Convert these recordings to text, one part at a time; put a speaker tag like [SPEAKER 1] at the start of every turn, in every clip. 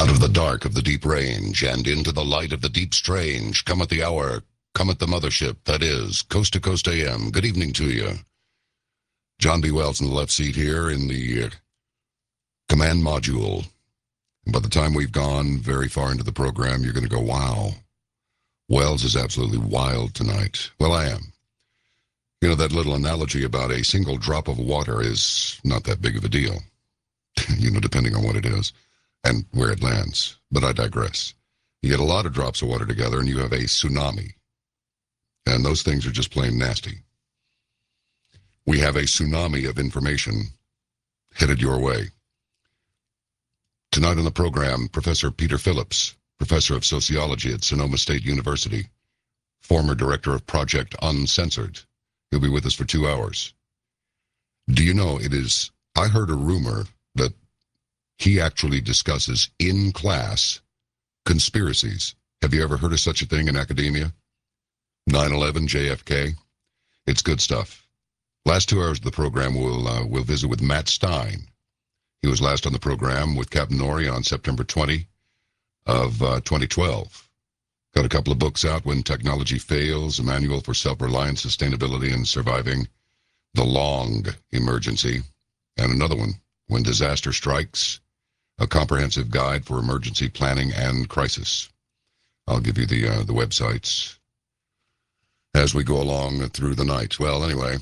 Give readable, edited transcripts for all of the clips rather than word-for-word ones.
[SPEAKER 1] Out of the dark of the deep range and into the light of the deep strange, cometh the hour, cometh the mothership, that is, Coast to Coast AM. Good evening to you. John B. Wells in the left seat here in the command module. And by the time we've gone very far into the program, you're going to go, wow, Wells is absolutely wild tonight. Well, I am. You know, that little analogy about a single drop of water is not that big of a deal, you know, depending on what it is and where it lands. But I digress. You get a lot of drops of water together and you have a tsunami. And those things are just plain nasty. We have a tsunami of information headed your way. Tonight on the program, Professor Peter Phillips, Professor of Sociology at Sonoma State University, former Director of Project Uncensored. He'll be with us for 2 hours. Do you know, I heard a rumor that he actually discusses in class conspiracies. Have you ever heard of such a thing in academia? 9/11, JFK. It's good stuff. Last 2 hours of the program, we'll visit with Matt Stein. He was last on the program with Captain Norrie on September 20 of 2012. Got a couple of books out, When Technology Fails, A Manual for Self-Reliance, Sustainability, and Surviving the Long Emergency. And another one, When Disaster Strikes, A Comprehensive Guide for Emergency Planning and Crisis. I'll give you the websites as we go along through the night. Well, anyway,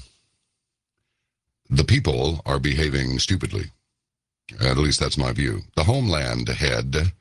[SPEAKER 1] the people are behaving stupidly. At least that's my view. The Homeland head,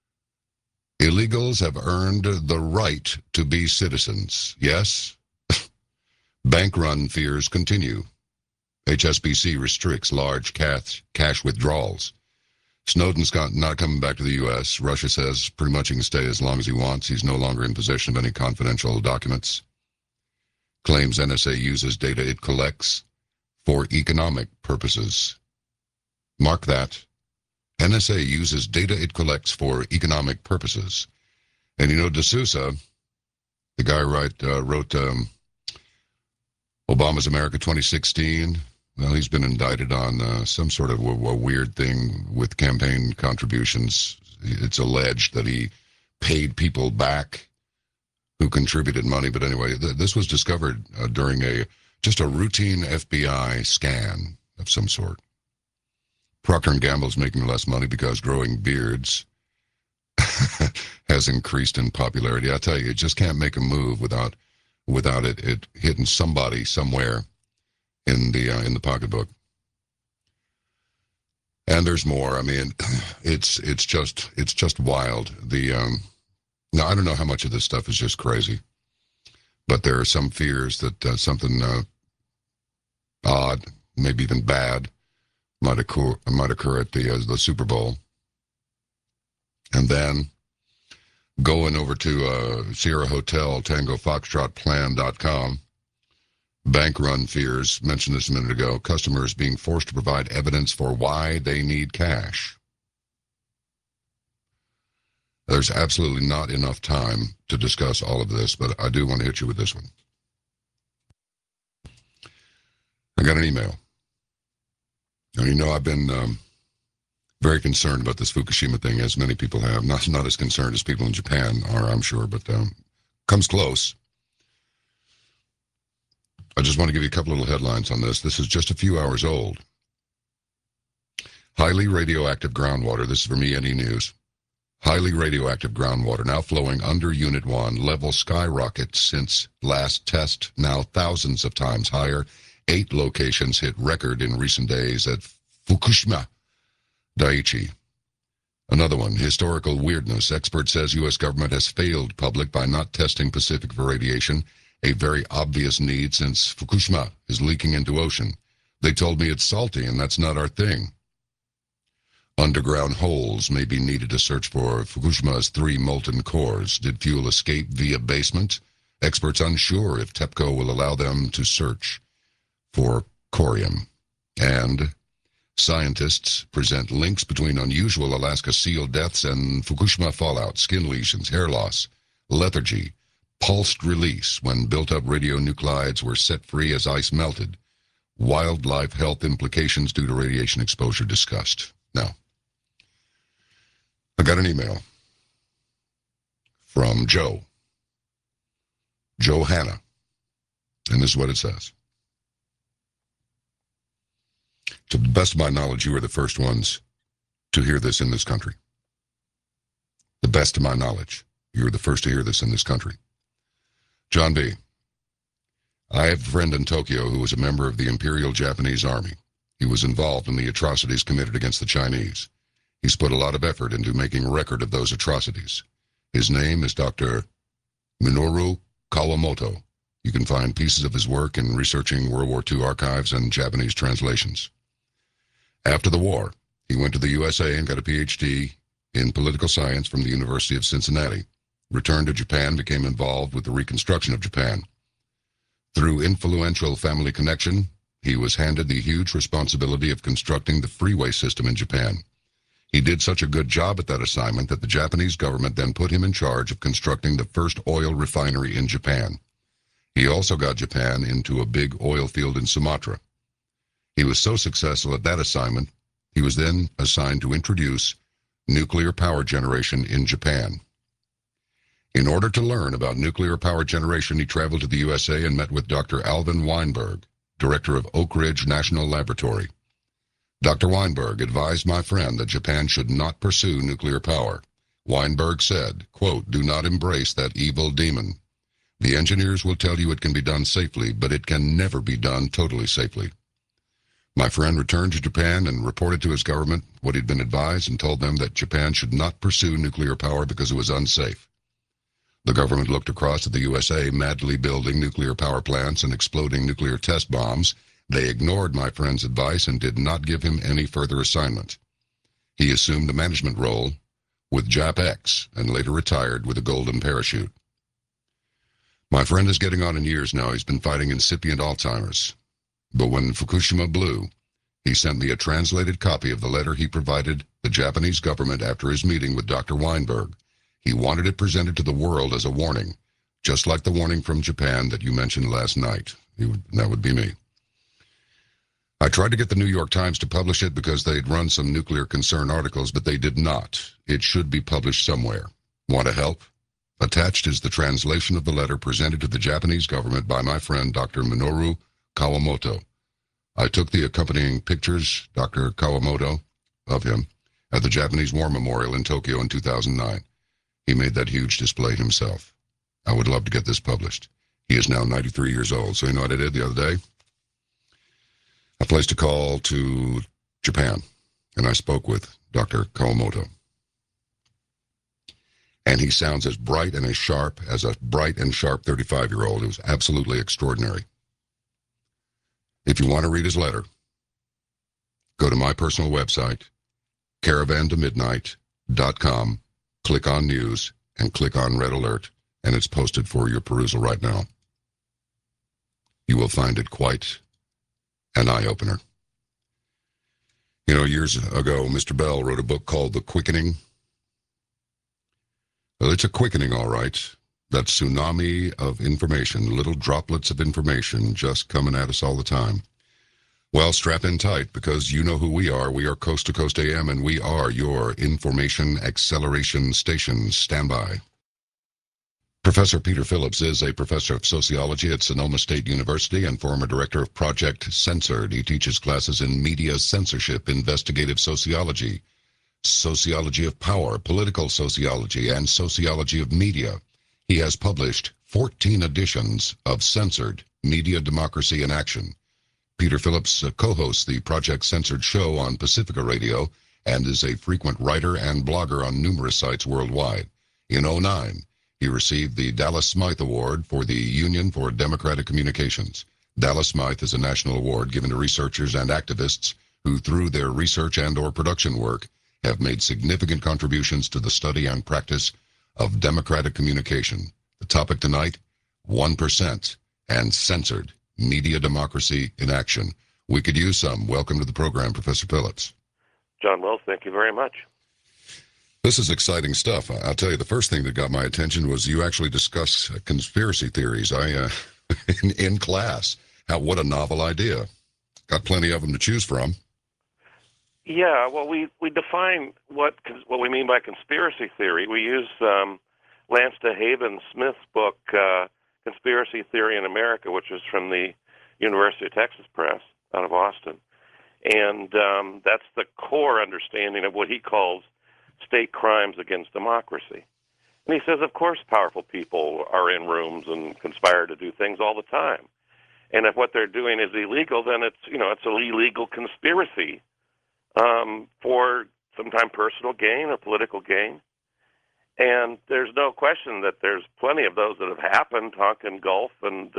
[SPEAKER 1] illegals have earned the right to be citizens. Yes? Bank run fears continue. HSBC restricts large cash withdrawals. Snowden's not coming back to the U.S. Russia says pretty much he can stay as long as he wants. He's no longer in possession of any confidential documents. Claims NSA uses data it collects for economic purposes. Mark that. NSA uses data it collects for economic purposes. And you know, D'Souza, the guy wrote Obama's America 2016, well, he's been indicted on some sort of a weird thing with campaign contributions. It's alleged that he paid people back who contributed money. But anyway, this was discovered during just a routine FBI scan of some sort. Procter & Gamble's making less money because growing beards has increased in popularity. I tell you, you just can't make a move without it hitting somebody somewhere in the pocketbook. And there's more. I mean, it's just wild. Now I don't know how much of this stuff is just crazy, but there are some fears that something odd, maybe even bad, might occur at the Super Bowl. And then going over to Sierra Hotel, Tango Foxtrot Plan.com, bank run fears, mentioned this a minute ago, customers being forced to provide evidence for why they need cash. There's absolutely not enough time to discuss all of this, but I do want to hit you with this one. I got an email. Now, you know, I've been very concerned about this Fukushima thing, as many people have. Not as concerned as people in Japan are, I'm sure, but comes close. I just want to give you a couple little headlines on this. This is just a few hours old. Highly radioactive groundwater. This is from E&E News. Highly radioactive groundwater now flowing under Unit 1. Level skyrockets since last test, now thousands of times higher. 8 locations hit record in recent days at Fukushima Daiichi. Another one, historical weirdness. Expert says U.S. government has failed public by not testing Pacific for radiation, a very obvious need since Fukushima is leaking into ocean. They told me it's salty and that's not our thing. Underground holes may be needed to search for Fukushima's 3 molten cores. Did fuel escape via basement? Experts unsure if TEPCO will allow them to search for corium. And scientists present links between unusual Alaska seal deaths and Fukushima fallout, skin lesions, hair loss, lethargy, pulsed release when built-up radionuclides were set free as ice melted, wildlife health implications due to radiation exposure discussed. Now, I got an email from Joe Hanna, and this is what it says. To the best of my knowledge, you are the first ones to hear this in this country. The best of my knowledge, you're the first to hear this in this country. John B., I have a friend in Tokyo who was a member of the Imperial Japanese Army. He was involved in the atrocities committed against the Chinese. He's put a lot of effort into making record of those atrocities. His name is Dr. Minoru Kawamoto. You can find pieces of his work in researching World War II archives and Japanese translations. After the war, he went to the USA and got a PhD in political science from the University of Cincinnati. Returned to Japan, became involved with the reconstruction of Japan. Through influential family connection, he was handed the huge responsibility of constructing the freeway system in Japan. He did such a good job at that assignment that the Japanese government then put him in charge of constructing the first oil refinery in Japan. He also got Japan into a big oil field in Sumatra. He was so successful at that assignment, he was then assigned to introduce nuclear power generation in Japan. In order to learn about nuclear power generation, he traveled to the USA and met with Dr. Alvin Weinberg, director of Oak Ridge National Laboratory. Dr. Weinberg advised my friend that Japan should not pursue nuclear power. Weinberg said, quote, "Do not embrace that evil demon. The engineers will tell you it can be done safely, but it can never be done totally safely." My friend returned to Japan and reported to his government what he'd been advised and told them that Japan should not pursue nuclear power because it was unsafe. The government looked across at the USA, madly building nuclear power plants and exploding nuclear test bombs. They ignored my friend's advice and did not give him any further assignment. He assumed a management role with JAPX and later retired with a golden parachute. My friend is getting on in years now. He's been fighting incipient Alzheimer's. But when Fukushima blew, he sent me a translated copy of the letter he provided the Japanese government after his meeting with Dr. Weinberg. He wanted it presented to the world as a warning, just like the warning from Japan that you mentioned last night. That would be me. I tried to get the New York Times to publish it because they'd run some nuclear concern articles, but they did not. It should be published somewhere. Want to help? Attached is the translation of the letter presented to the Japanese government by my friend Dr. Minoru Kawamoto. I took the accompanying pictures, Dr. Kawamoto, of him, at the Japanese War Memorial in Tokyo in 2009. He made that huge display himself. I would love to get this published. He is now 93 years old. So you know what I did the other day? I placed a call to Japan, and I spoke with Dr. Kawamoto. And he sounds as bright and as sharp as a bright and sharp 35-year-old. It was absolutely extraordinary. If you want to read his letter, go to my personal website, caravantomidnight.com, click on News, and click on Red Alert, and it's posted for your perusal right now. You will find it quite an eye-opener. You know, years ago, Mr. Bell wrote a book called The Quickening. Well, it's a quickening, all right. That tsunami of information, little droplets of information just coming at us all the time. Well, strap in tight, because you know who we are. We are Coast to Coast AM, and we are your information acceleration station. Stand by. Professor Peter Phillips is a professor of sociology at Sonoma State University and former director of Project Censored. He teaches classes in media censorship, investigative sociology, sociology of power, political sociology, and sociology of media. He has published 14 editions of Censored, Media Democracy in Action. Peter Phillips co-hosts the Project Censored show on Pacifica Radio and is a frequent writer and blogger on numerous sites worldwide. In 2009, he received the Dallas Smythe Award for the Union for Democratic Communications. Dallas Smythe is a national award given to researchers and activists who, through their research and/or production work, have made significant contributions to the study and practice of democratic communication. The topic tonight, 1% and Censored, Media Democracy in Action. We could use some. Welcome to the program, Professor Phillips.
[SPEAKER 2] John Wells, thank you very much.
[SPEAKER 1] This is exciting stuff. I'll tell you, the first thing that got my attention was you actually discuss conspiracy theories in class. What a novel idea. Got plenty of them to choose from.
[SPEAKER 2] Yeah, well, we define what we mean by conspiracy theory. We use Lance DeHaven Smith's book, Conspiracy Theory in America, which is from the University of Texas Press out of Austin. And that's the core understanding of what he calls state crimes against democracy. And he says, of course, powerful people are in rooms and conspire to do things all the time. And if what they're doing is illegal, then it's an illegal conspiracy for sometimes personal gain or political gain. And there's no question that there's plenty of those that have happened, Tonkin Gulf and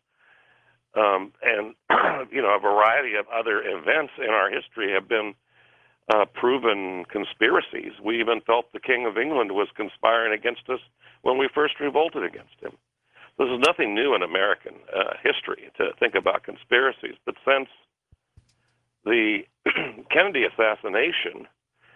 [SPEAKER 2] a variety of other events in our history have been proven conspiracies. We even felt the King of England was conspiring against us when we first revolted against him. This is nothing new in American history to think about conspiracies, but since the Kennedy assassination,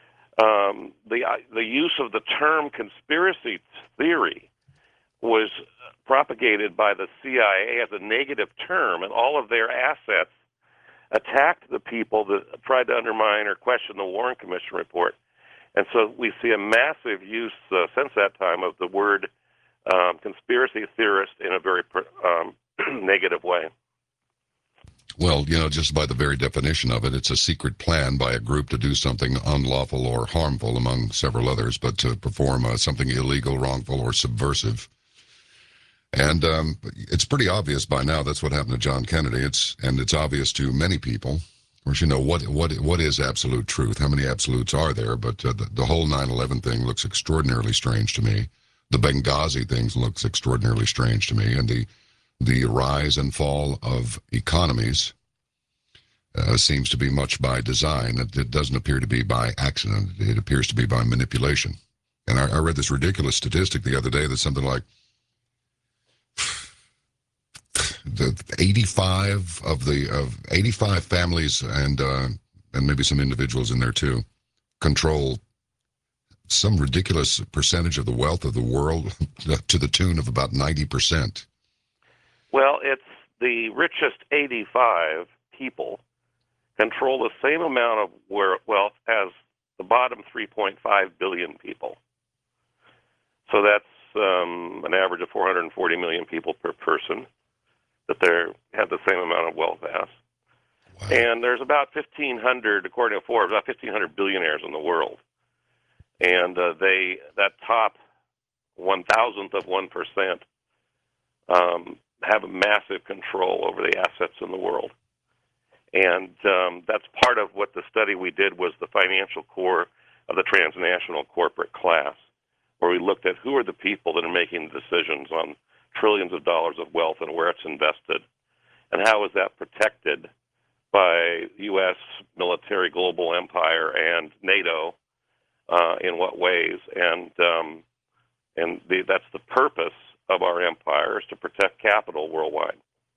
[SPEAKER 2] the use of the term conspiracy theory was propagated by the CIA as a negative term, and all of their assets attacked the people that tried to undermine or question the Warren Commission report. And so we see a massive use since that time of the word conspiracy theorist in a very negative way.
[SPEAKER 1] Well, just by the very definition of it, it's a secret plan by a group to do something unlawful or harmful, among several others, but to perform something illegal, wrongful, or subversive. And it's pretty obvious by now that's what happened to John Kennedy. It's obvious to many people. Of course, what is absolute truth? How many absolutes are there? But the whole 9/11 thing looks extraordinarily strange to me. The Benghazi things looks extraordinarily strange to me, and the rise and fall of economies seems to be much by design. It doesn't appear to be by accident. It appears to be by manipulation. And I read this ridiculous statistic the other day that something like the 85 families and maybe some individuals in there too control some ridiculous percentage of the wealth of the world to the tune of about 90%.
[SPEAKER 2] Well, it's the richest 85 people control the same amount of wealth as the bottom 3.5 billion people. So that's an average of 440 million people per person that they have the same amount of wealth as. Wow. And there's about 1,500, according to Forbes, about 1,500 billionaires in the world. And that top 1,000th of 1% have a massive control over the assets in the world. And that's part of what the study we did was the financial core of the transnational corporate class, where we looked at who are the people that are making decisions on trillions of dollars of wealth and where it's invested, and how is that protected by U.S. military global empire and NATO, in what ways, and that's the purpose of our empire, is to protect capital worldwide.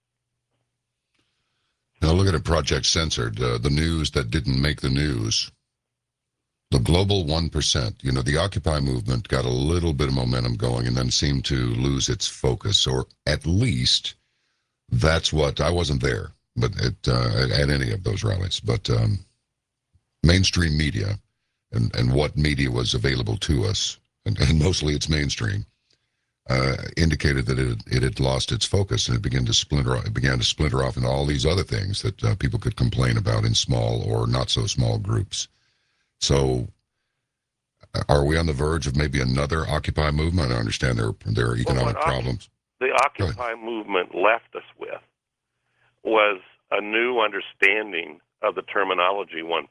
[SPEAKER 1] Now look at a Project Censored, the news that didn't make the news. The global 1%, the Occupy movement got a little bit of momentum going and then seemed to lose its focus, or at least that's what, I wasn't there, but at any of those rallies, but mainstream media and what media was available to us, and mostly it's mainstream, indicated that it had lost its focus, and it began to splinter off into all these other things that people could complain about in small or not so small groups. So are we on the verge of maybe another Occupy movement? I understand there are economic problems.
[SPEAKER 2] The Occupy movement left us with was a new understanding of the terminology 1%.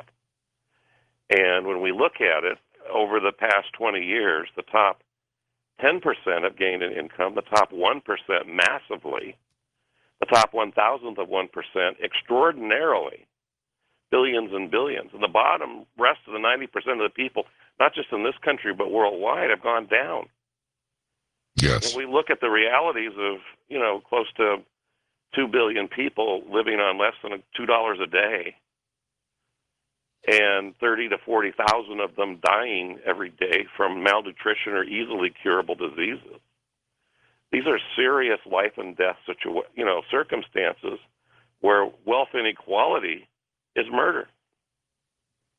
[SPEAKER 2] And when we look at it, over the past 20 years, the top 10% have gained in income, the top 1% massively, the top 1,000th of 1% extraordinarily, billions and billions. And the bottom rest of the 90% of the people, not just in this country but worldwide, have gone down.
[SPEAKER 1] Yes.
[SPEAKER 2] And we look at the realities of, close to 2 billion people living on less than $2 a day, and 30 to 40,000 of them dying every day from malnutrition or easily curable diseases. These are serious life and death circumstances where wealth inequality is murder.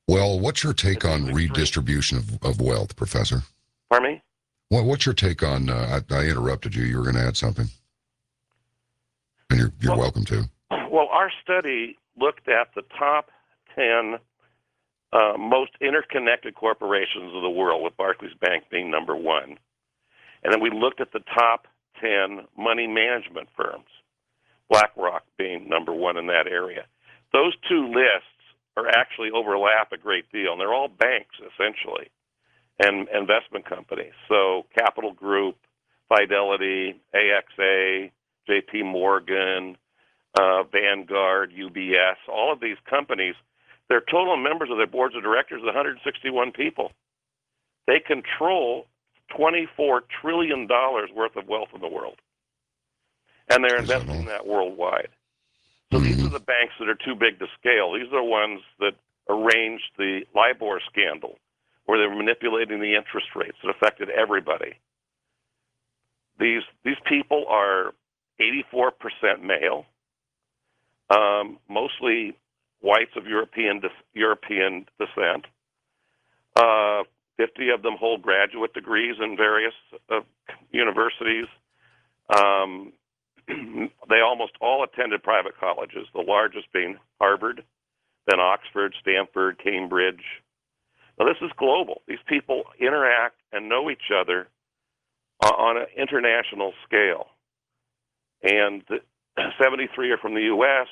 [SPEAKER 1] Well, what's your take
[SPEAKER 2] It's
[SPEAKER 1] on
[SPEAKER 2] extreme.
[SPEAKER 1] redistribution of wealth, Professor?
[SPEAKER 2] Pardon me?
[SPEAKER 1] What's your take on, I interrupted you. You were going to add something. And you're welcome to.
[SPEAKER 2] Well, our study looked at the top 10 most interconnected corporations of the world, with Barclays Bank being number one. And then we looked at the top 10 money management firms, BlackRock being number one in that area. Those two lists are actually overlap a great deal, and they're all banks, essentially, and investment companies. So Capital Group, Fidelity, AXA, JP Morgan, Vanguard, UBS, all of these companies, their total members of their boards of directors is 161 people. They control $24 trillion worth of wealth in the world, and they're investing that worldwide. So these are the banks that are too big to scale. These are the ones that arranged the LIBOR scandal, where they were manipulating the interest rates that affected everybody. These people are 84% male, mostly whites of European descent. 50 of them hold graduate degrees in various universities. They almost all attended private colleges, the largest being Harvard, then Oxford, Stanford, Cambridge. Now, this is global. These people interact and know each other on an international scale. And 73 are from the U.S.,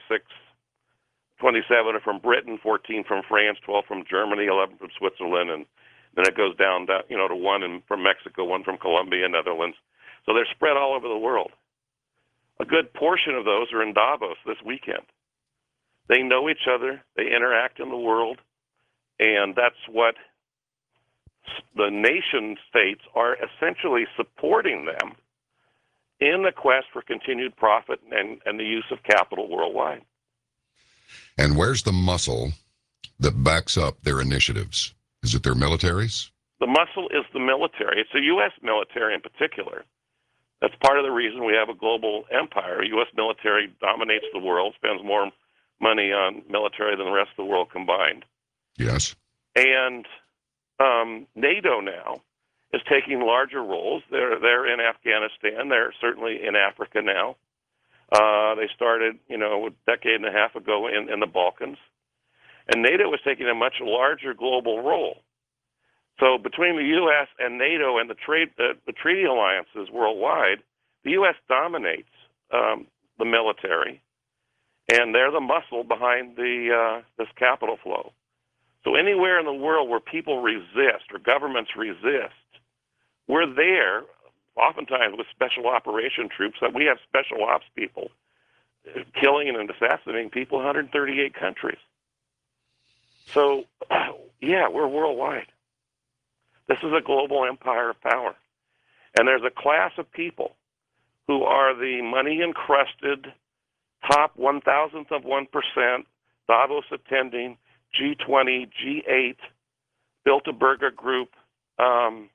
[SPEAKER 2] 27 are from Britain, 14 from France, 12 from Germany, 11 from Switzerland, and then it goes down to one from Mexico, one from Colombia, Netherlands. So they're spread all over the world. A good portion of those are in Davos this weekend. They know each other, they interact in the world, and that's what the nation states are essentially supporting them in the quest for continued profit and the use of capital worldwide.
[SPEAKER 1] And where's the muscle that backs up their initiatives? Is it their militaries?
[SPEAKER 2] The muscle is the military. It's the U.S. military in particular. That's part of the reason we have a global empire. The U.S. military dominates the world, spends more money on military than the rest of the world combined.
[SPEAKER 1] Yes.
[SPEAKER 2] And NATO now is taking larger roles. They're in Afghanistan. They're certainly in Africa now. They started, a decade and a half ago in the Balkans. And NATO is taking a much larger global role. So between the U.S. and NATO and the treaty alliances worldwide, the U.S. dominates the military, and they're the muscle behind this capital flow. So anywhere in the world where people resist or governments resist, we're there, oftentimes with special operation troops. We have special ops people killing and assassinating people in 138 countries. So, yeah, we're worldwide. This is a global empire of power. And there's a class of people who are the money-encrusted, top 1,000th of 1%, Davos attending, G20, G8, Bilderberger Group, some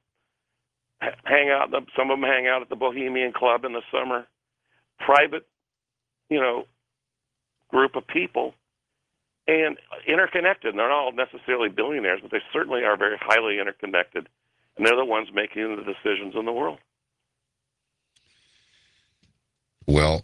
[SPEAKER 2] of them hang out at the Bohemian Club in the summer, private, group of people, and interconnected. They're not all necessarily billionaires, but they certainly are very highly interconnected, and they're the ones making the decisions in the world.
[SPEAKER 1] Well,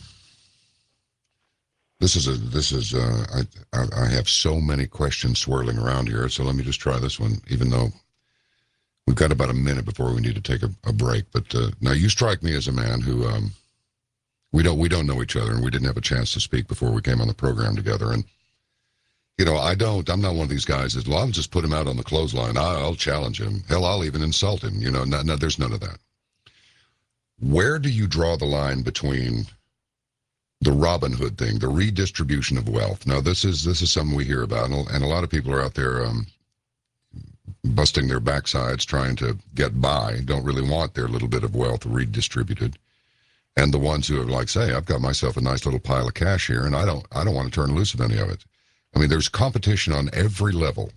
[SPEAKER 1] I have so many questions swirling around here, so let me just try this one, even though we've got about a minute before we need to take a break. But now you strike me as a man who we don't know each other, and we didn't have a chance to speak before we came on the program together. And I'm not one of these guys that, well, I'll just put him out on the clothesline. I'll challenge him. Hell, I'll even insult him. No, there's none of that. Where do you draw the line between the Robin Hood thing, the redistribution of wealth? Now, this is something we hear about, and a lot of people are out there busting their backsides trying to get by, don't really want their little bit of wealth redistributed. And the ones who are like, say, I've got myself a nice little pile of cash here, and I don't want to turn loose of any of it. I mean, there's competition on every level.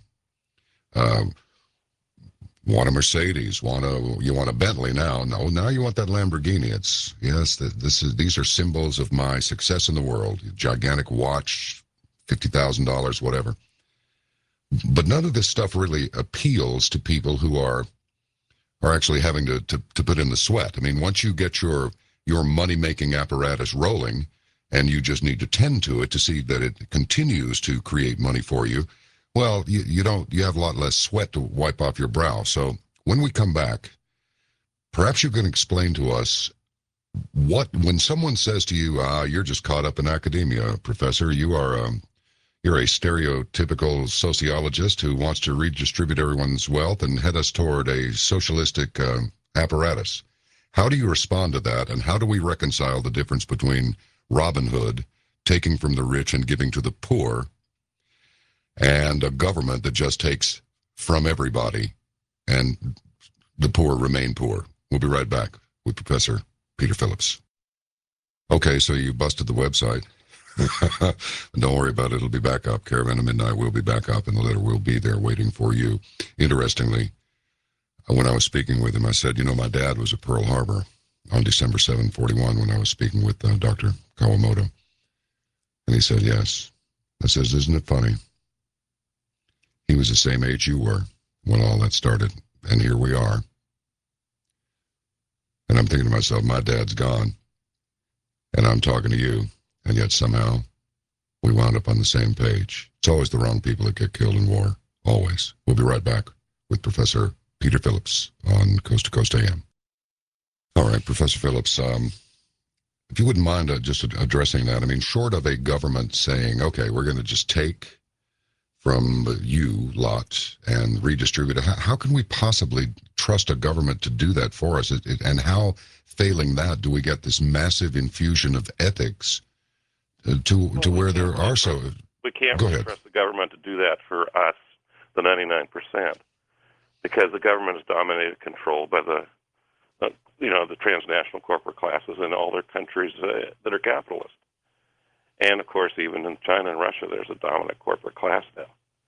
[SPEAKER 1] Want a Mercedes? You want a Bentley now? No, now you want that Lamborghini. These are symbols of my success in the world. Gigantic watch, $50,000, whatever. But none of this stuff really appeals to people who are actually having to put in the sweat. I mean, once you get your money-making apparatus rolling, and you just need to tend to it to see that it continues to create money for you, well, you have a lot less sweat to wipe off your brow. So when we come back, perhaps you can explain to us when someone says to you, you're just caught up in academia, Professor, you're a stereotypical sociologist who wants to redistribute everyone's wealth and head us toward a socialistic apparatus. How do you respond to that, and how do we reconcile the difference between Robin Hood, taking from the rich and giving to the poor, and a government that just takes from everybody and the poor remain poor? We'll be right back with Professor Peter Phillips. Okay, so you busted the website. Don't worry about it. It'll be back up. Caravan of Midnight will be back up, and the letter will be there waiting for you. Interestingly, when I was speaking with him, I said, my dad was at Pearl Harbor on December 7, 41, when I was speaking with Dr. Kawamoto. And he said, yes. I says, isn't it funny? He was the same age you were when all that started, and here we are. And I'm thinking to myself, my dad's gone, and I'm talking to you, and yet somehow we wound up on the same page. It's always the wrong people that get killed in war, always. We'll be right back with Professor Peter Phillips on Coast to Coast AM. All right, Professor Phillips, if you wouldn't mind just addressing that. I mean, short of a government saying, okay, we're going to just take from you lot and redistribute it, how can we possibly trust a government to do that for us? And how, failing that, do we get this massive infusion of ethics to where there are so...
[SPEAKER 2] We can't really trust the government to do that for us, the 99%, because the government is dominated, controlled by the transnational corporate classes in all their countries that are capitalist. And, of course, even in China and Russia, there's a dominant corporate class now.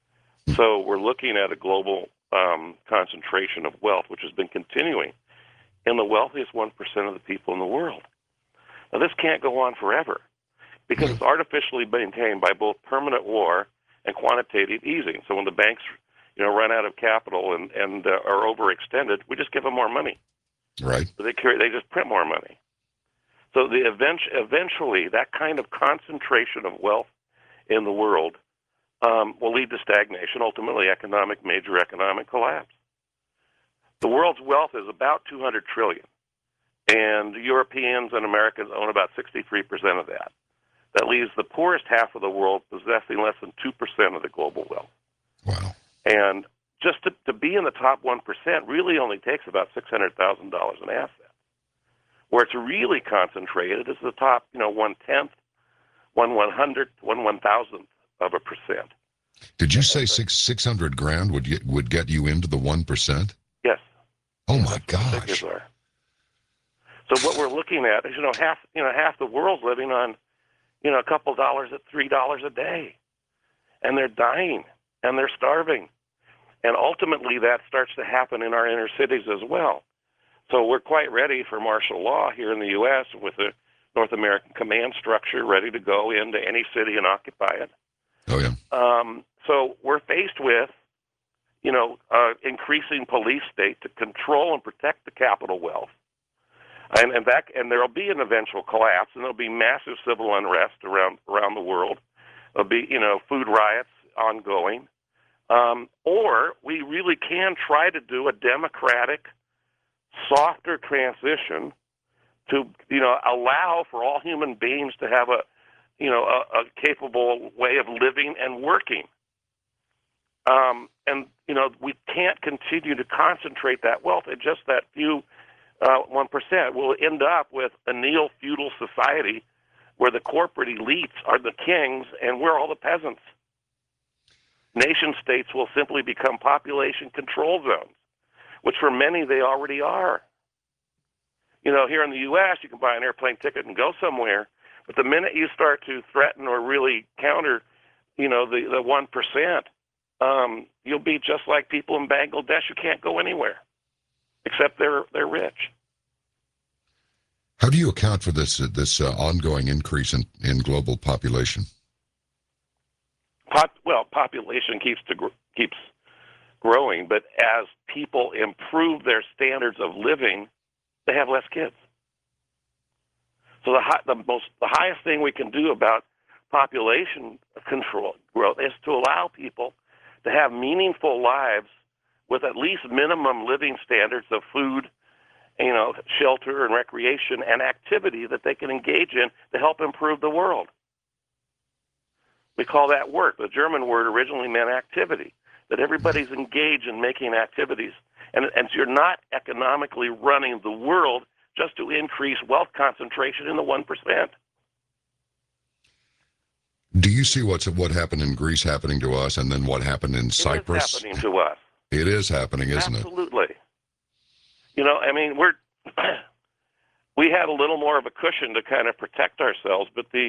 [SPEAKER 2] So we're looking at a global concentration of wealth, which has been continuing in the wealthiest 1% of the people in the world. Now, this can't go on forever because it's artificially maintained by both permanent war and quantitative easing. So when the banks, run out of capital and are overextended, we just give them more money.
[SPEAKER 1] Right.
[SPEAKER 2] So they just print more money. So eventually, that kind of concentration of wealth in the world will lead to stagnation, ultimately major economic collapse. The world's wealth is about $200 trillion, and Europeans and Americans own about 63% of that. That leaves the poorest half of the world possessing less than 2% of the global wealth.
[SPEAKER 1] Wow. And
[SPEAKER 2] just to be in the top 1% really only takes about $600,000 in assets. Where it's really concentrated is the top, 1/10, 1/100th, 1/1000th of a percent.
[SPEAKER 1] Did you say $600,000 would get you into the 1%?
[SPEAKER 2] Yes.
[SPEAKER 1] Oh my gosh.
[SPEAKER 2] So what we're looking at is, half the world's living on, a couple dollars at $3 a day, and they're dying and they're starving, and ultimately that starts to happen in our inner cities as well. So we're quite ready for martial law here in the U.S. with the North American command structure ready to go into any city and occupy it.
[SPEAKER 1] Oh, yeah.
[SPEAKER 2] So we're faced with, increasing police state to control and protect the capital wealth. And there'll be an eventual collapse, and there'll be massive civil unrest around the world. There'll be, food riots ongoing. Or we really can try to do a democratic, softer transition to, allow for all human beings to have a capable way of living and working. We can't continue to concentrate that wealth at just that few 1%. We'll end up with a neo-feudal society where the corporate elites are the kings and we're all the peasants. Nation states will simply become population control zones, which for many they already are. Here in the U.S., you can buy an airplane ticket and go somewhere, but the minute you start to threaten or really counter, the 1%, you'll be just like people in Bangladesh who can't go anywhere, except they're rich.
[SPEAKER 1] How do you account for this ongoing increase in global population?
[SPEAKER 2] Population keeps growing. But as people improve their standards of living, they have less kids. So the highest thing we can do about population control growth is to allow people to have meaningful lives with at least minimum living standards of food, shelter and recreation and activity that they can engage in to help improve the world. We call that work. The German word originally meant activity, that everybody's engaged in making activities. And so you're not economically running the world just to increase wealth concentration in the 1%.
[SPEAKER 1] Do you see what happened in Greece happening to us, and then what happened in Cyprus?
[SPEAKER 2] It is happening to us.
[SPEAKER 1] It is happening, isn't it?
[SPEAKER 2] Absolutely. We had a little more of a cushion to kind of protect ourselves, but the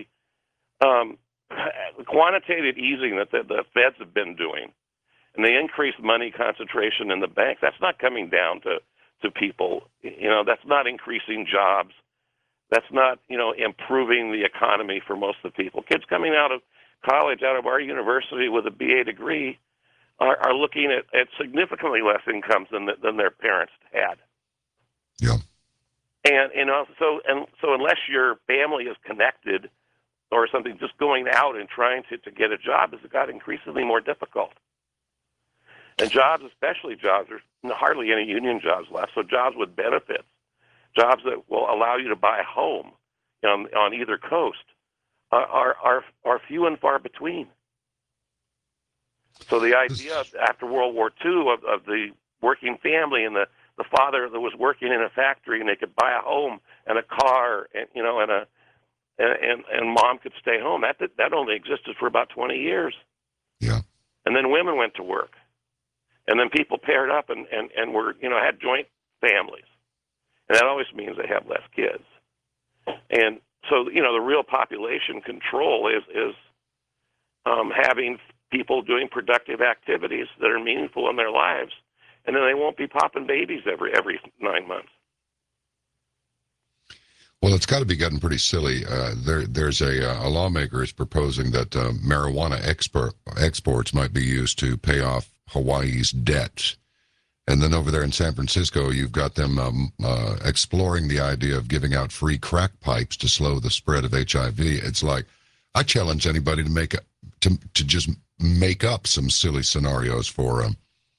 [SPEAKER 2] quantitative easing that the Feds have been doing, and the increased money concentration in the banks, that's not coming down to people. That's not increasing jobs. That's not, improving the economy for most of the people. Kids coming out of college, out of our university with a BA degree, are looking at significantly less incomes than their parents had.
[SPEAKER 1] Yeah.
[SPEAKER 2] And so unless your family is connected or something, just going out and trying to get a job has got increasingly more difficult. And jobs, especially jobs, there's hardly any union jobs left. So jobs with benefits, jobs that will allow you to buy a home on either coast, are few and far between. So the idea after World War II of the working family and the father that was working in a factory and they could buy a home and a car and mom could stay home, that only existed for about 20 years.
[SPEAKER 1] Yeah. And
[SPEAKER 2] then women went to work. And then people paired up and were, had joint families. And that always means they have less kids. And so, the real population control is having people doing productive activities that are meaningful in their lives. And then they won't be popping babies every 9 months.
[SPEAKER 1] Well, it's got to be getting pretty silly. There's a lawmaker is proposing that marijuana exports might be used to pay off Hawaii's debt. And then over there in San Francisco, you've got them exploring the idea of giving out free crack pipes to slow the spread of HIV. It's like, I challenge anybody to just make up some silly scenarios for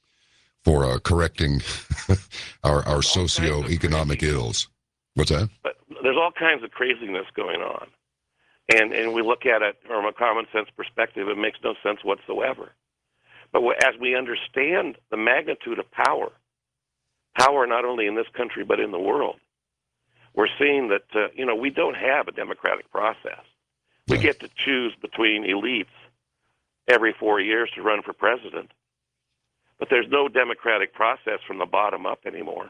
[SPEAKER 1] correcting our socioeconomic ills. What's that?
[SPEAKER 2] But there's all kinds of craziness going on. And we look at it from a common sense perspective, it makes no sense whatsoever. But as we understand the magnitude of power not only in this country but in the world, we're seeing that, we don't have a democratic process. We get to choose between elites every 4 years to run for president. But there's no democratic process from the bottom up anymore.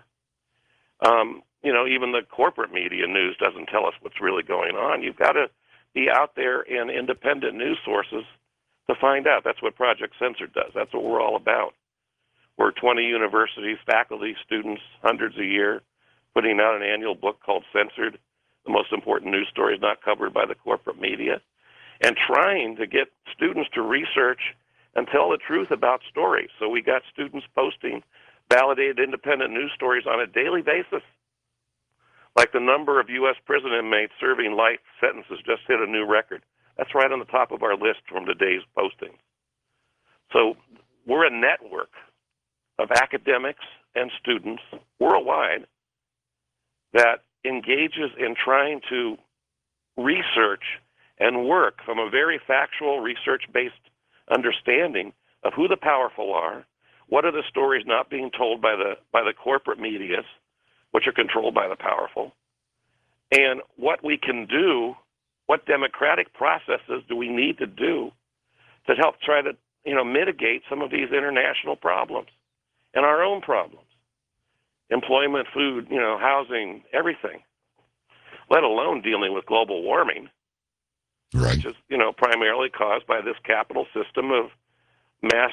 [SPEAKER 2] Even the corporate media news doesn't tell us what's really going on. You've got to be out there in independent news sources to find out. That's what Project Censored does. That's what we're all about. We're 20 universities, faculty, students, hundreds a year, putting out an annual book called Censored, the most important news stories not covered by the corporate media, and trying to get students to research and tell the truth about stories. So we got students posting validated independent news stories on a daily basis. Like the number of U.S. prison inmates serving life sentences just hit a new record. That's right on the top of our list from today's postings. So we're a network of academics and students worldwide that engages in trying to research and work from a very factual, research-based understanding of who the powerful are, what are the stories not being told by the corporate medias, which are controlled by the powerful, and what we can do, what democratic processes do we need to do to help try to, mitigate some of these international problems and our own problems. Employment, food, housing, everything, let alone dealing with global warming,
[SPEAKER 1] right,
[SPEAKER 2] which is, primarily caused by this capital system of mass,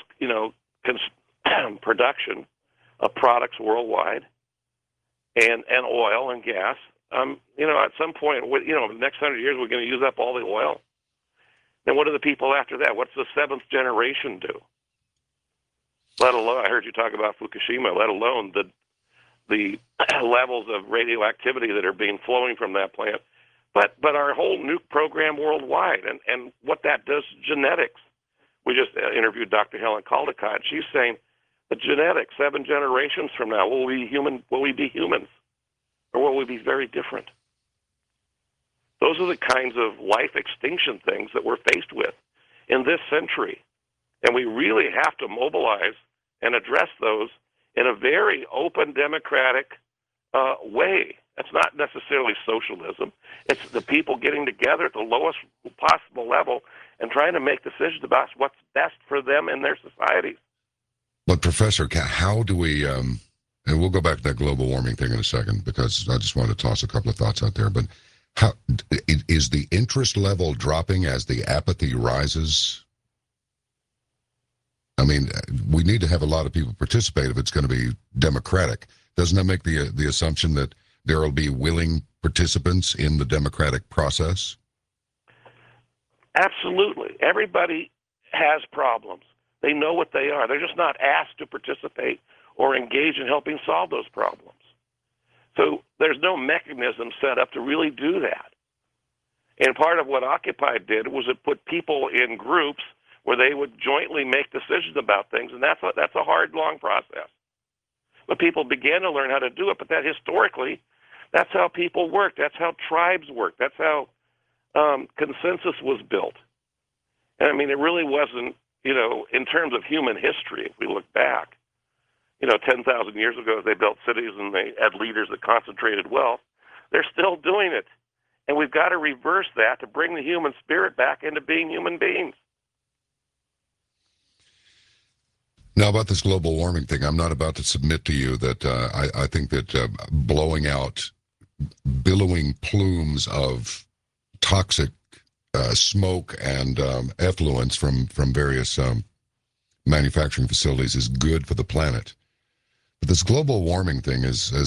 [SPEAKER 2] production of products worldwide and oil and gas. At some point, the next 100 years, we're going to use up all the oil. Then what do the people after that? What's the seventh generation do? Let alone, I heard you talk about Fukushima, let alone the levels of radioactivity that are being flowing from that plant. But our whole nuke program worldwide, and what that does to genetics. We just interviewed Dr. Helen Caldicott. She's saying the genetics, 7 generations from now, will we be humans? Or will we be very different? Those are the kinds of life extinction things that we're faced with in this century. And we really have to mobilize and address those in a very open, democratic way. That's not necessarily socialism. It's the people getting together at the lowest possible level and trying to make decisions about what's best for them and their societies.
[SPEAKER 1] But Professor, how do we, and we'll go back to that global warming thing in a second, because I just wanted to toss a couple of thoughts out there, but how is the interest level dropping as the apathy rises? I mean, we need to have a lot of people participate if it's going to be democratic. Doesn't that make the assumption that there will be willing participants in the democratic process?
[SPEAKER 2] Absolutely. Everybody has problems. They know what they are. They're just not asked to participate or engage in helping solve those problems. So there's no mechanism set up to really do that. And part of what Occupy did was it put people in groups where they would jointly make decisions about things, and that's a hard, long process. But people began to learn how to do it, but that historically, that's how people worked. That's how tribes worked. That's how consensus was built. And I mean, it really wasn't, in terms of human history, if we look back, 10,000 years ago, they built cities and they had leaders that concentrated wealth. They're still doing it. And we've got to reverse that to bring the human spirit back into being human beings.
[SPEAKER 1] Now, about this global warming thing, I'm not about to submit to you that I think that blowing out billowing plumes of toxic smoke and effluents from various manufacturing facilities is good for the planet. But this global warming thing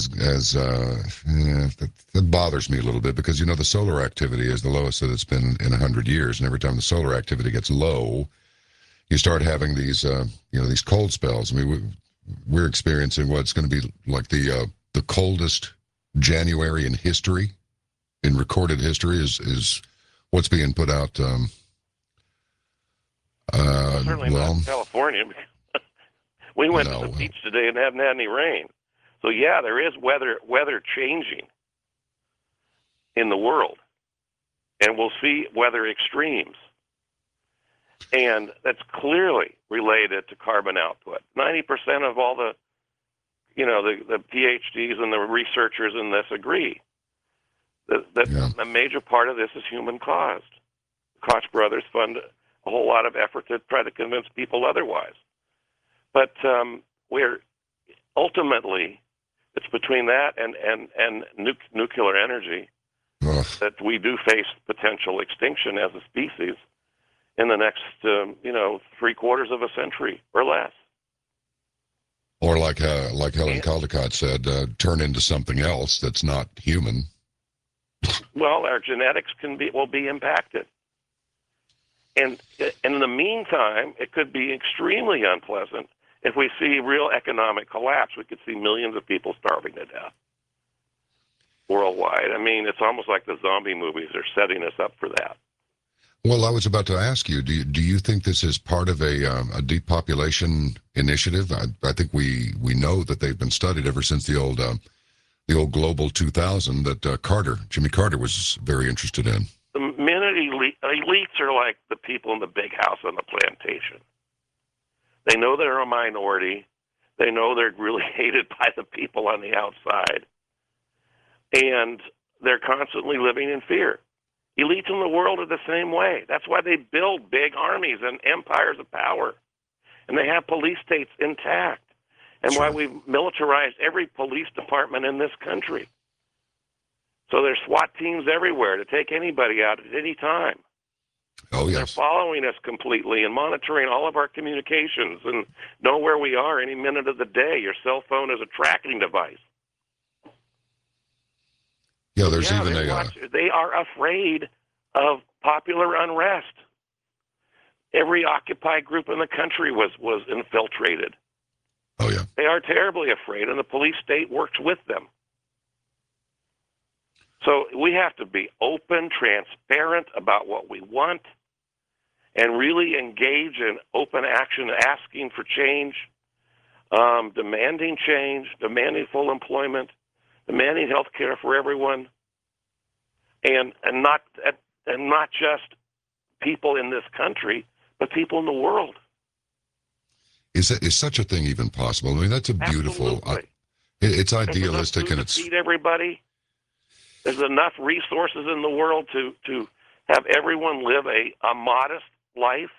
[SPEAKER 1] that bothers me a little bit, because the solar activity is the lowest that it's been in 100 years, and every time the solar activity gets low, you start having these these cold spells. I mean, we're experiencing what's going to be like the coldest January in history, in recorded history, is what's being put out.
[SPEAKER 2] Certainly not in California. We went to the beach today and haven't had any rain. So yeah, there is weather changing in the world, and we'll see weather extremes. And that's clearly related to carbon output. 90% of all the PhDs and the researchers in this agree that a major part of this is human caused. Koch brothers fund a whole lot of effort to try to convince people otherwise. But we're ultimately, it's between that and nuclear energy that we do face potential extinction as a species in the next, 3/4 of a century or less.
[SPEAKER 1] Or like Helen Caldicott said, turn into something else that's not human.
[SPEAKER 2] Well, our genetics will be impacted. And in the meantime, it could be extremely unpleasant if we see real economic collapse. We could see millions of people starving to death worldwide. I mean, it's almost like the zombie movies are setting us up for that.
[SPEAKER 1] Well, I was about to ask you, do you think this is part of a depopulation initiative? I think we know that they've been studied ever since the old Global 2000 that Jimmy Carter was very interested in.
[SPEAKER 2] The minute elites are like the people in the big house on the plantation. They know they're a minority. They know they're really hated by the people on the outside. And they're constantly living in fear. Elites in the world are the same way. That's why they build big armies and empires of power. And they have police states intact. And why we've militarized every police department in this country. So there's SWAT teams everywhere to take anybody out at any time.
[SPEAKER 1] Oh, yes.
[SPEAKER 2] They're following us completely and monitoring all of our communications and know where we are any minute of the day. Your cell phone is a tracking device.
[SPEAKER 1] Yeah, there's even
[SPEAKER 2] they are afraid of popular unrest. Every Occupy group in the country was infiltrated.
[SPEAKER 1] Oh, yeah.
[SPEAKER 2] They are terribly afraid, and the police state works with them. So we have to be open, transparent about what we want, and really engage in open action, asking for change, demanding change, demanding full employment, demanding health care for everyone, and not just people in this country, but people in the world.
[SPEAKER 1] Is such a thing even possible? I mean, that's a beautiful. It's idealistic, and it's
[SPEAKER 2] feed everybody. There's enough resources in the world to have everyone live a modest life.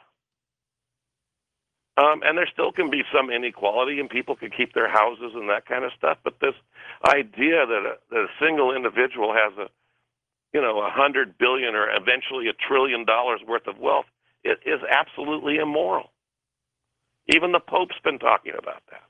[SPEAKER 2] And there still can be some inequality, and people can keep their houses and that kind of stuff. But this idea that a single individual has $100 billion or eventually $1 trillion worth of wealth, it is absolutely immoral. Even the Pope's been talking about that.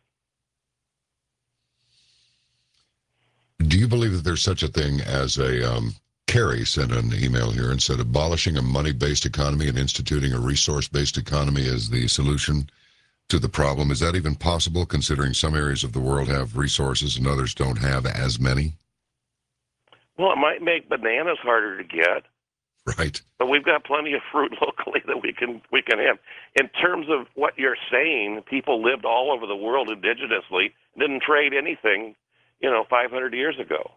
[SPEAKER 1] Do you believe that there's such a thing as a, Kerry sent an email here and said abolishing a money-based economy and instituting a resource-based economy is the solution to the problem? Is that even possible, considering some areas of the world have resources and others don't have as many?
[SPEAKER 2] Well, it might make bananas harder to get.
[SPEAKER 1] Right.
[SPEAKER 2] But we've got plenty of fruit locally that we can have. In terms of what you're saying, people lived all over the world indigenously, didn't trade anything, 500 years ago.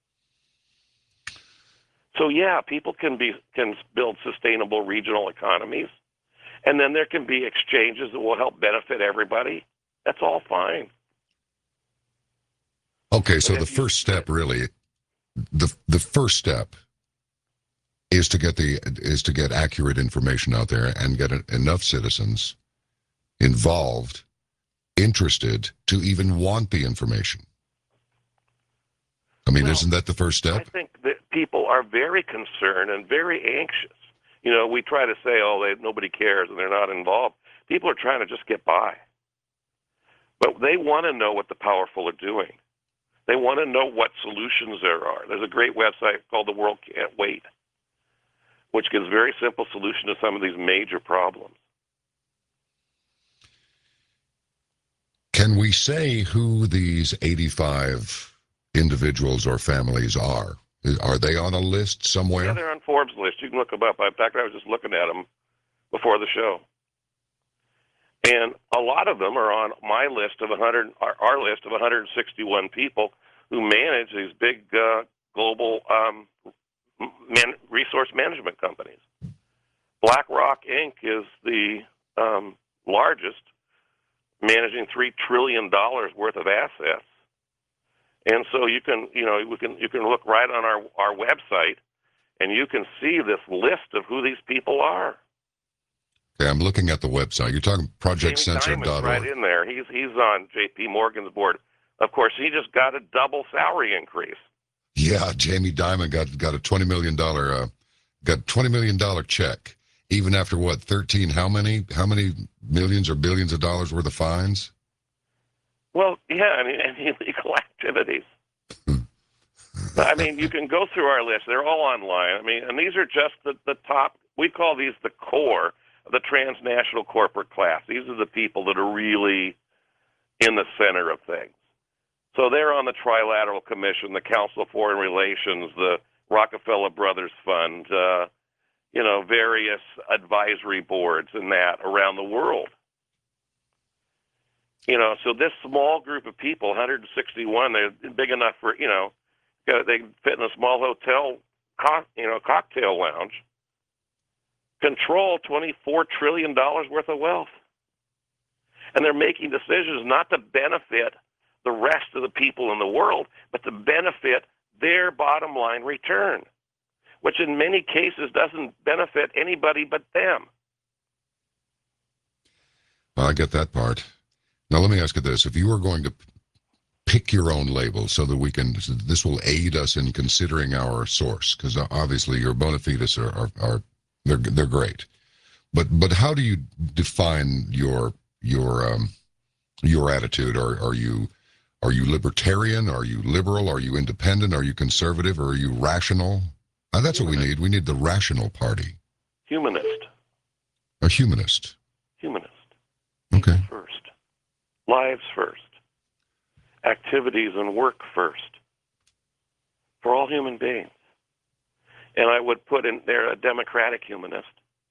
[SPEAKER 2] So yeah, people can build sustainable regional economies, and then there can be exchanges that will help benefit everybody. That's all fine.
[SPEAKER 1] Okay, so the first step, really, the first step is to get accurate information out there and get enough citizens involved, interested to even want the information. I mean, isn't that the first step?
[SPEAKER 2] I think that people are very concerned and very anxious. We try to say, nobody cares and they're not involved. People are trying to just get by. But they want to know what the powerful are doing. They want to know what solutions there are. There's a great website called The World Can't Wait, which gives very simple solution to some of these major problems.
[SPEAKER 1] Can we say who these 85 individuals or families are? Are they on a list somewhere?
[SPEAKER 2] Yeah, they're on Forbes' list. You can look them up. In fact, I was just looking at them before the show. And a lot of them are on my list of our list of 161 people who manage these big global resource management companies. BlackRock Inc. is the largest, managing $3 trillion worth of assets. And so you can look right on our website, and you can see this list of who these people are.
[SPEAKER 1] Okay, I'm looking at the website. You're talking projectcensored.org.
[SPEAKER 2] Right in there. He's on J.P. Morgan's board. Of course, he just got a double salary increase.
[SPEAKER 1] Yeah, Jamie Dimon got a $20 million check, even after what, 13? How many millions or billions of dollars worth of fines?
[SPEAKER 2] Well, yeah, and illegal activities. I mean, you can go through our list. They're all online. I mean, and these are just the top. We call these the core of the transnational corporate class. These are the people that are really in the center of things. So they're on the Trilateral Commission, the Council of Foreign Relations, the Rockefeller Brothers Fund, various advisory boards and that around the world. So this small group of people, 161, they're big enough for, they fit in a small hotel, cocktail lounge, control $24 trillion worth of wealth. And they're making decisions not to benefit the rest of the people in the world, but to benefit their bottom line return, which in many cases doesn't benefit anybody but them.
[SPEAKER 1] Well, I get that part. Now, let me ask you this. If you were going to pick your own label so that this will aid us in considering our source, because obviously your bona fides they're great. But how do you define your attitude? Are you libertarian? Are you liberal? Are you independent? Are you conservative? Or are you rational? That's what we need. We need the rational party.
[SPEAKER 2] Humanist.
[SPEAKER 1] A humanist.
[SPEAKER 2] Humanist.
[SPEAKER 1] Okay.
[SPEAKER 2] First. lives first, activities and work first, for all human beings. And I would put in there a democratic humanist,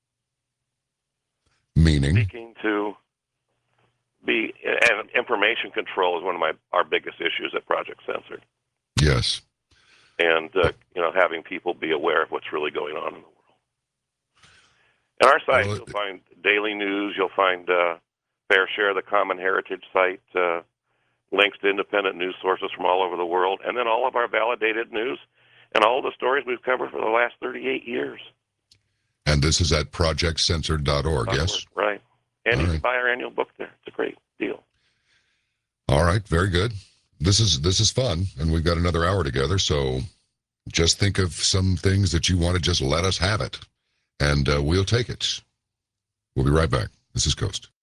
[SPEAKER 1] Meaning?
[SPEAKER 2] seeking to be, and information control is one of our biggest issues at Project Censored.
[SPEAKER 1] Yes.
[SPEAKER 2] And, having people be aware of what's really going on in the world. On our site, you'll find daily news, you'll find Fair Share, the Common Heritage site, links to independent news sources from all over the world, and then all of our validated news and all the stories we've covered for the last 38 years.
[SPEAKER 1] And this is at projectcensored.org, yes?
[SPEAKER 2] Right. And you can buy our annual book there. It's a great deal.
[SPEAKER 1] All right, very good. This is fun, and we've got another hour together, so just think of some things that you want to just let us have it, and we'll take it. We'll be right back. This is Coast.